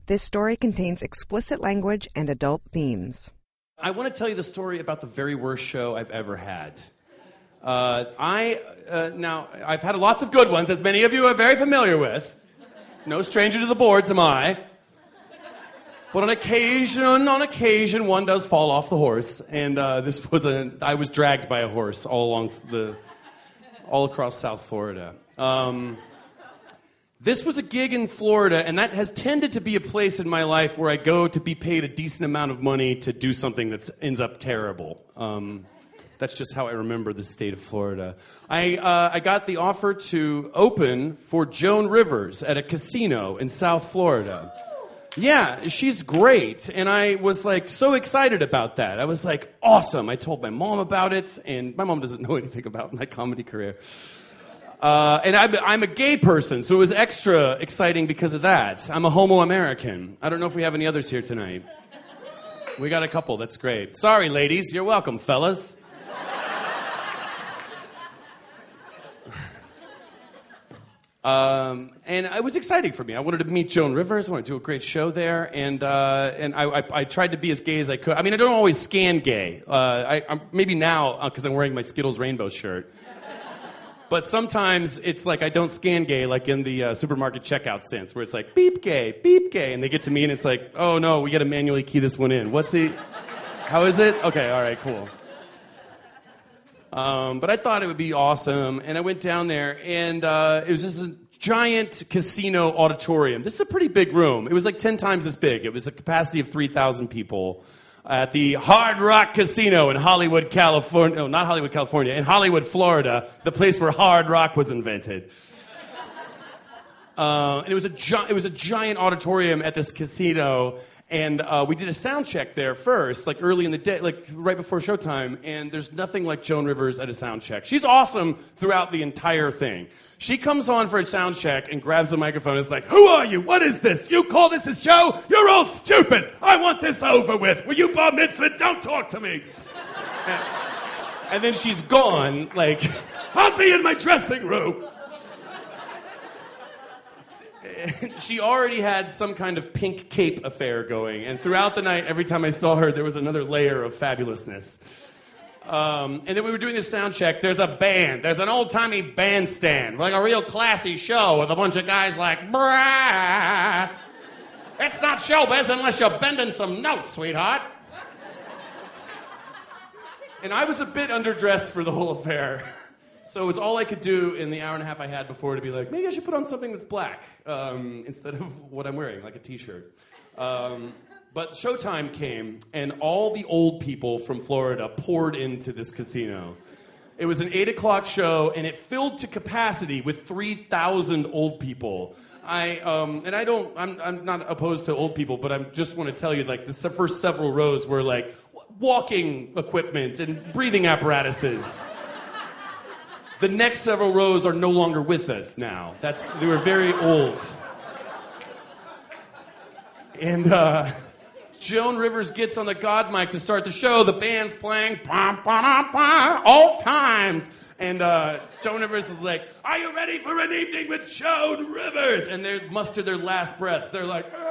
This story contains explicit language and adult themes. I want to tell you the story about the very worst show I've ever had. Now, I've had lots of good ones, as many of you are very familiar with. No stranger to the boards am I. But on occasion, one does fall off the horse, and I was dragged by a horse all across South Florida. This was a gig in Florida, and that has tended to be a place in my life where I go to be paid a decent amount of money to do something that ends up terrible. That's just how I remember the state of Florida. I got the offer to open for Joan Rivers at a casino in South Florida. Yeah, she's great, and I was so excited about that. I was awesome. I told my mom about it, and my mom doesn't know anything about my comedy career. And I'm a gay person, so it was extra exciting because of that. I'm a homo-American. I don't know if we have any others here tonight. We got a couple, that's great. Sorry, ladies, you're welcome, fellas. And it was exciting for me. I wanted to meet Joan Rivers. I wanted to do a great show there, and I tried to be as gay as I could. I mean, I don't always scan gay. I'm maybe now because I'm wearing my Skittles rainbow shirt. But sometimes it's I don't scan gay in the supermarket checkout sense, where it's beep gay, and they get to me and it's oh no, we got to manually key this one in. How is it? Okay, all right, cool. But I thought it would be awesome, and I went down there, and it was just a giant casino auditorium. This is a pretty big room. It was 10 times this big. It was a capacity of 3,000 people at the Hard Rock Casino in Hollywood, California. No, not Hollywood, California. In Hollywood, Florida, the place where hard rock was invented. And it was a giant auditorium at this casino, and we did a sound check there first, early in the day, right before showtime, and there's nothing like Joan Rivers at a sound check. She's awesome throughout the entire thing. She comes on for a sound check and grabs the microphone and is who are you? What is this? You call this a show? You're all stupid. I want this over with. Will you bar mitzvah? Don't talk to me. And then she's gone, I'll be in my dressing room. She already had some kind of pink cape affair going, and throughout the night, every time I saw her, there was another layer of fabulousness. And then we were doing this sound check. There's a band. There's an old-timey bandstand, a real classy show with a bunch of guys brass. It's not showbiz unless you're bending some notes, sweetheart. And I was a bit underdressed for the whole affair. So it was all I could do in the hour and a half I had before to be maybe I should put on something that's black instead of what I'm wearing, a T-shirt. But showtime came, and all the old people from Florida poured into this casino. It was an 8 o'clock show, and it filled to capacity with 3,000 old people. I'm not opposed to old people, but I just want to tell you, the first several rows were walking equipment and breathing apparatuses. The next several rows are no longer with us now. They were very old. And Joan Rivers gets on the God mic to start the show. The band's playing all times. And Joan Rivers is are you ready for an evening with Joan Rivers? And they muster their last breaths. They're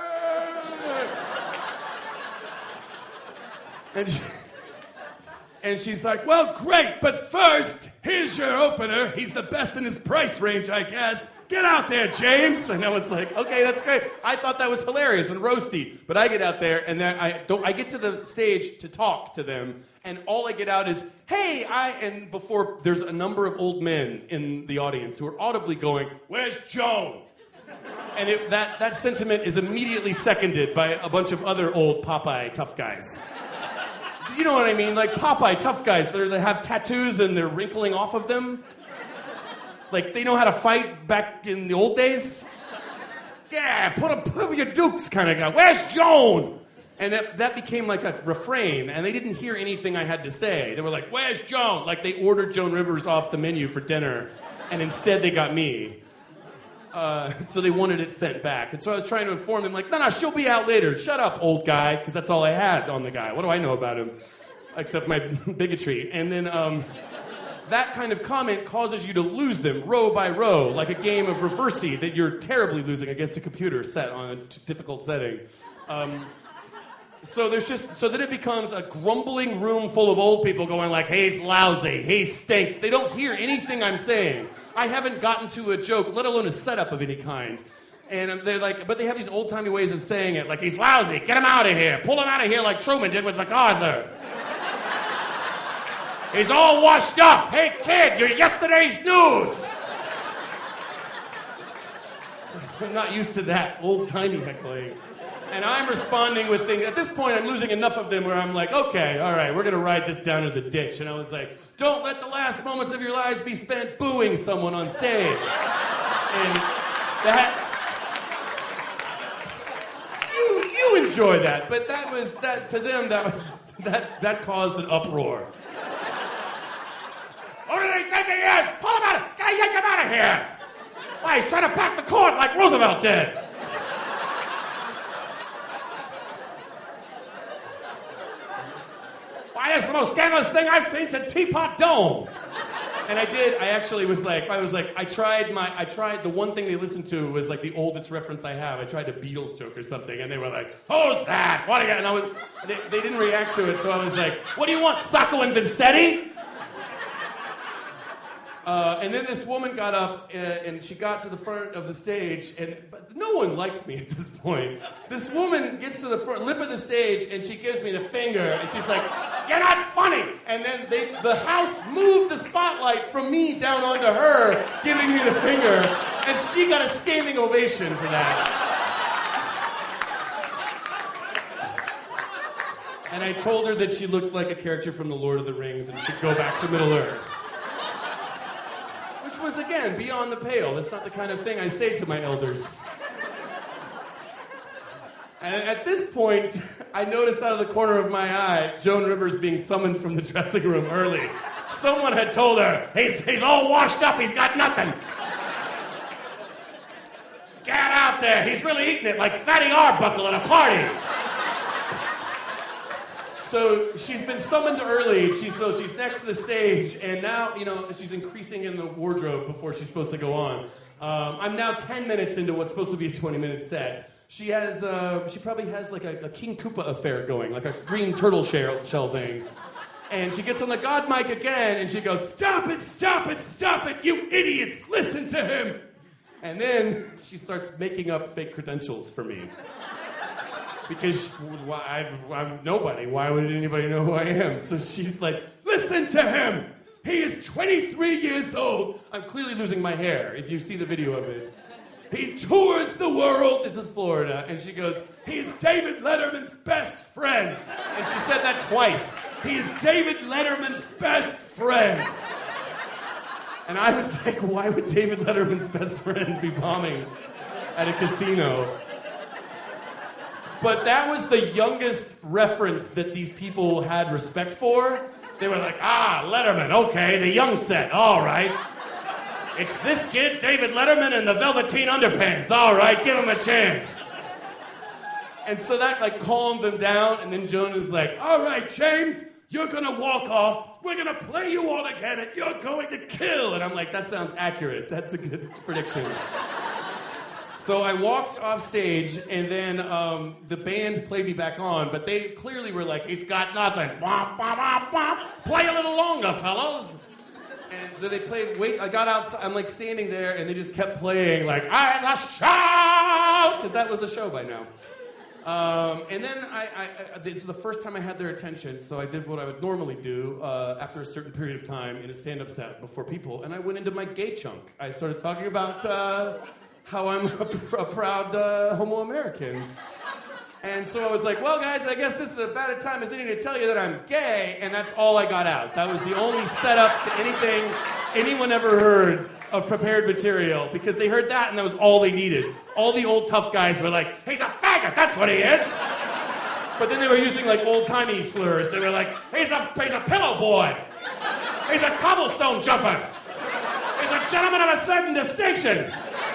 And she's well, great, but first, here's your opener. He's the best in his price range, I guess. Get out there, James. And I was okay, that's great. I thought that was hilarious and roasty. But I get out there, and then I get to the stage to talk to them, and all I get out is, hey, and before, there's a number of old men in the audience who are audibly going, where's Joan? And that sentiment is immediately seconded by a bunch of other old Popeye tough guys. You know what I mean? Popeye, tough guys. They have tattoos and they're wrinkling off of them. They know how to fight back in the old days. Yeah, put up your dukes kind of guy. Where's Joan? And that became a refrain, and they didn't hear anything I had to say. They were where's Joan? They ordered Joan Rivers off the menu for dinner, and instead they got me. So they wanted it sent back. And so I was trying to inform them, no, she'll be out later. Shut up, old guy, because that's all I had on the guy. What do I know about him? Except my bigotry. And then that kind of comment causes you to lose them row by row, like a game of Reversey that you're terribly losing against a computer set on a difficult setting. So then it becomes a grumbling room full of old people going like, he's lousy, he stinks. They don't hear anything I'm saying. I haven't gotten to a joke, let alone a setup of any kind. And they're like, but they have these old-timey ways of saying it, like, he's lousy, get him out of here, pull him out of here like Truman did with MacArthur. He's all washed up. Hey, kid, you're yesterday's news. I'm not used to that old-timey heckling. And I'm responding with things. At this point, I'm losing enough of them where I'm like, okay, all right, we're going to ride this down to the ditch. And I was like, don't let the last moments of your lives be spent booing someone on stage. And that... You enjoy that, but to them, that caused an uproar. What do they think he is? Pull him out! Yank him out of here! Why, he's trying to pack the court like Roosevelt did. Why, that's the most scandalous thing I've seen since Teapot Dome. And I tried, the one thing they listened to was like the oldest reference I have. I tried a Beatles joke or something, and they were like, who's that? What again? And they didn't react to it, so I was like, what do you want, Sacco and Vanzetti? And then this woman got up, and she got to the front of the stage, but no one likes me at this point. This woman gets to the front lip of the stage, and she gives me the finger, and she's like, you're not funny! And then the house moved the spotlight from me down onto her, giving me the finger, and she got a standing ovation for that. And I told her that she looked like a character from The Lord of the Rings and should go back to Middle-earth. Was again beyond the pale. That's not the kind of thing I say to my elders. And at this point, I noticed out of the corner of my eye Joan Rivers being summoned from the dressing room early. Someone had told her, he's all washed up, he's got nothing. Get out there, he's really eating it like Fatty Arbuckle at a party. So she's been summoned early. She's next to the stage, and now she's increasing in the wardrobe before she's supposed to go on. I'm now 10 minutes into what's supposed to be a 20-minute set. She probably has like a King Koopa affair going, like a green turtle shell thing. And she gets on the God mic again, and she goes, "Stop it! Stop it! Stop it! You idiots! Listen to him!" And then she starts making up fake credentials for me. Because I'm nobody. Why would anybody know who I am? So she's like, listen to him. He is 23 years old. I'm clearly losing my hair, if you see the video of it. He tours the world. This is Florida. And she goes, he's David Letterman's best friend. And she said that twice. He's David Letterman's best friend. And I was like, why would David Letterman's best friend be bombing at a casino? But that was the youngest reference that these people had respect for. They were like, Letterman, okay, the young set, all right. It's this kid, David Letterman, in the velveteen underpants. All right, give him a chance. And so that calmed them down, and then Joan was like, all right, James, you're gonna walk off. We're gonna play you all again, and you're going to kill. And I'm like, that sounds accurate. That's a good prediction. So I walked off stage, and then the band played me back on, but they clearly were like, he's got nothing. Womp, womp, womp, womp. Play a little longer, fellas. And so they played, I got outside, I'm standing there, and they just kept playing as a shout, because that was the show by now. And then it's the first time I had their attention, so I did what I would normally do after a certain period of time in a stand-up set before people, and I went into my gay chunk. I started talking about how I'm a proud homo American. And so I was like, well, guys, I guess this is as bad a time as any to tell you that I'm gay, and that's all I got out. That was the only setup to anything anyone ever heard of prepared material, because they heard that, and that was all they needed. All the old tough guys were like, he's a faggot, that's what he is. But then they were using old-timey slurs. They were like, he's a pillow boy. He's a cobblestone jumper. He's a gentleman of a certain distinction.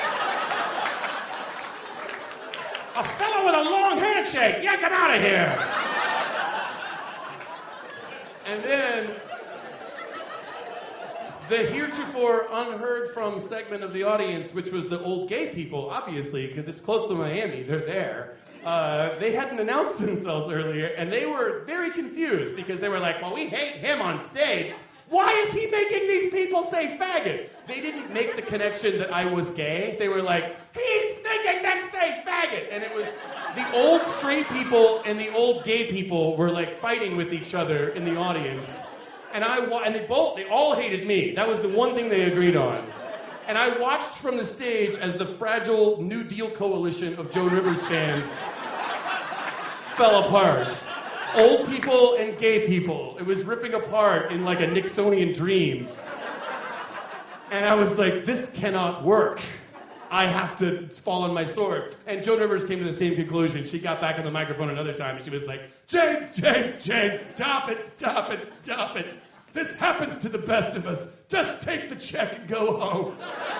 A fellow with a long handshake. Yank him out of here. And then The heretofore unheard from segment of the audience, which was the old gay people, obviously, because it's close to Miami, they're there. They hadn't announced themselves earlier, and they were very confused because they were like, well, we hate him on stage. Why is he making these people say faggot? They didn't make the connection that I was gay. They were like, he's making them say faggot. And it was the old straight people and the old gay people were like fighting with each other in the audience. And they all hated me. That was the one thing they agreed on. And I watched from the stage as the fragile New Deal coalition of Joan Rivers fans fell apart. Old people and gay people. It was ripping apart in like a Nixonian dream. And I was like, this cannot work. I have to fall on my sword. And Joan Rivers came to the same conclusion. She got back on the microphone another time and she was like, James, stop it. This happens to the best of us. Just take the check and go home.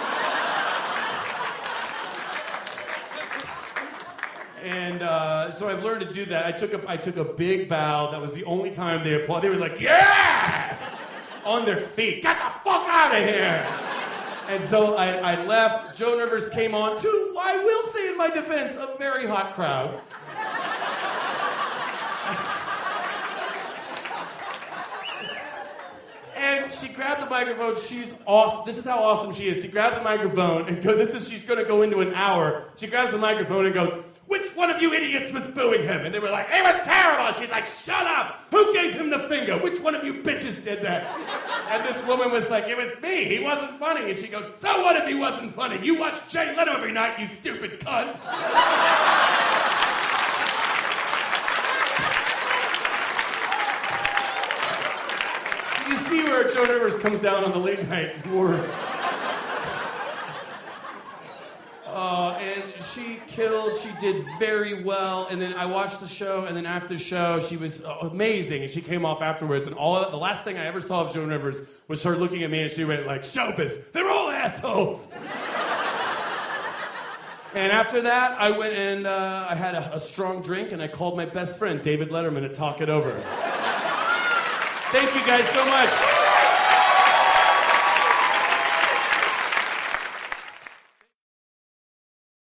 And so I've learned to do that. I took a big bow. That was the only time they applauded. They were like, yeah! On their feet. Get the fuck out of here! And so I left. Joan Rivers came on to, I will say in my defense, a very hot crowd. And she grabbed the microphone. She's awesome. This is how awesome she is. She grabbed the microphone and she's going to go into an hour. She grabs the microphone and goes, which one of you idiots was booing him? And they were like, it was terrible. She's like, shut up. Who gave him the finger? Which one of you bitches did that? And this woman was like, it was me. He wasn't funny. And she goes, so what if he wasn't funny? You watch Jay Leno every night, you stupid cunt. So you see where Joan Rivers comes down on the late night wars. And she killed, she did very well, and then I watched the show, and then after the show, she was amazing, and she came off afterwards, and the last thing I ever saw of Joan Rivers was her looking at me, and she went like, showbiz, they're all assholes! And after that, I went and I had a strong drink, and I called my best friend, David Letterman, to talk it over. Thank you guys so much.